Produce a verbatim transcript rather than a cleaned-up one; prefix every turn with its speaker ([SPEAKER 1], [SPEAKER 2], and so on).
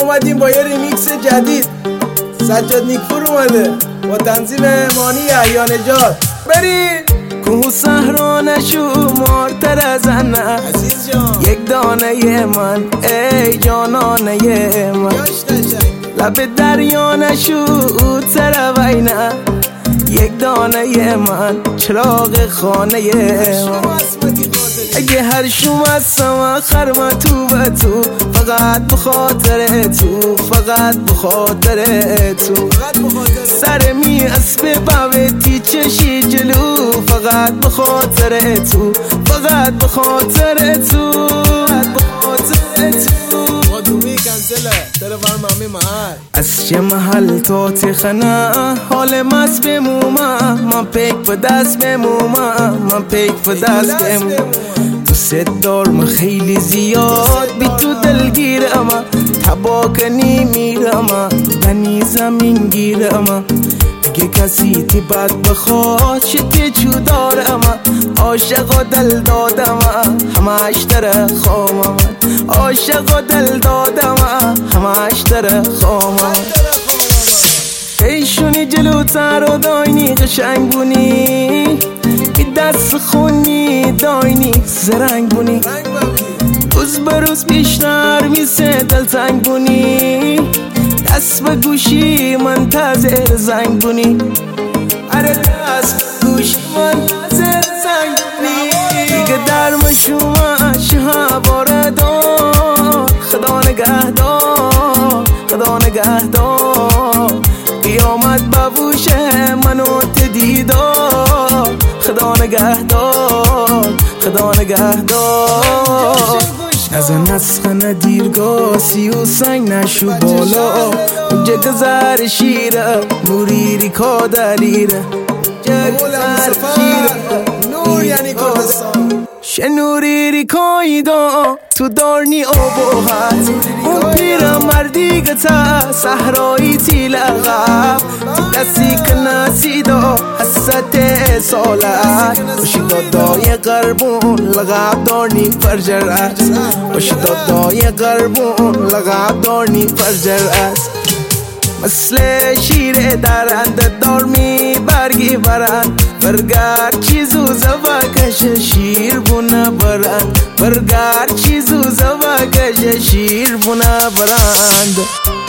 [SPEAKER 1] اومدیم با یه ریمیکس جدید. سجاد نیکپور اومده با تنظیم مانی یحیی نژاد. برید
[SPEAKER 2] کوه صحرا نشمارتر از انه
[SPEAKER 1] عزیز جان،
[SPEAKER 2] یک دانه من ای جانانه من، لب دریا نشودتر وینه یک دانه من چراغ خانه من. اگه هر شوم هستم خرم تو به تو، فقط بخاطر تو، فقط بخاطر تو، سر می اسب باوتی چشی جلو، فقط بخاطر تو، فقط بخاطر تو، بخاطر تو. از چه محل تا تخنه حال مست بمومه، من پیک به دست بمومه، من پیک به دست بمومه. تو ست دارم خیلی زیاد بی تو دلگیرم، تبا کنی میرم بنی زمین گیرم. اگه کسی تی بد بخواد شتی چو دارم، عاشق و دل دادم همش در خوامم، عاشق و دل دادم همش در خوامم. ایشونی جلوتر و داینی قشنگ بونی، بی دست خونی داینی زرنگ بونی، روز بروز بیشتر میسه دلتنگ بونی، دست به گوشی منتظر زنگ بونی، اره دست به گوشی منتظر زنگ بونی. دیگه درم شما شه باردار، خدا نگه دار، خدا نگه دار. قیامت ببوشه منو تدیدار، خدا نگه دار، خدا نگه دار. از نسخه دیرگاه سی و سنگ نشو بالا، اونجا گذر شیره نوری ریکا دلیره، گذر شیره نور یعنی کردستان، شنوری ریکایی دا تو دارنی آبوهت. اون پیر مردی گتا صحرایی تی لغب، دستی کناسی دا حسط سالت، باشی دادای قربون لغب دارنی فرجر است، باشی دادای قربون لغب دارنی فرجر است. مثل شیر درنده دار می برگی برند، برگر چیزو زوکش شیر بونه برند، برگر چیزو زوکش شیر بونه برند.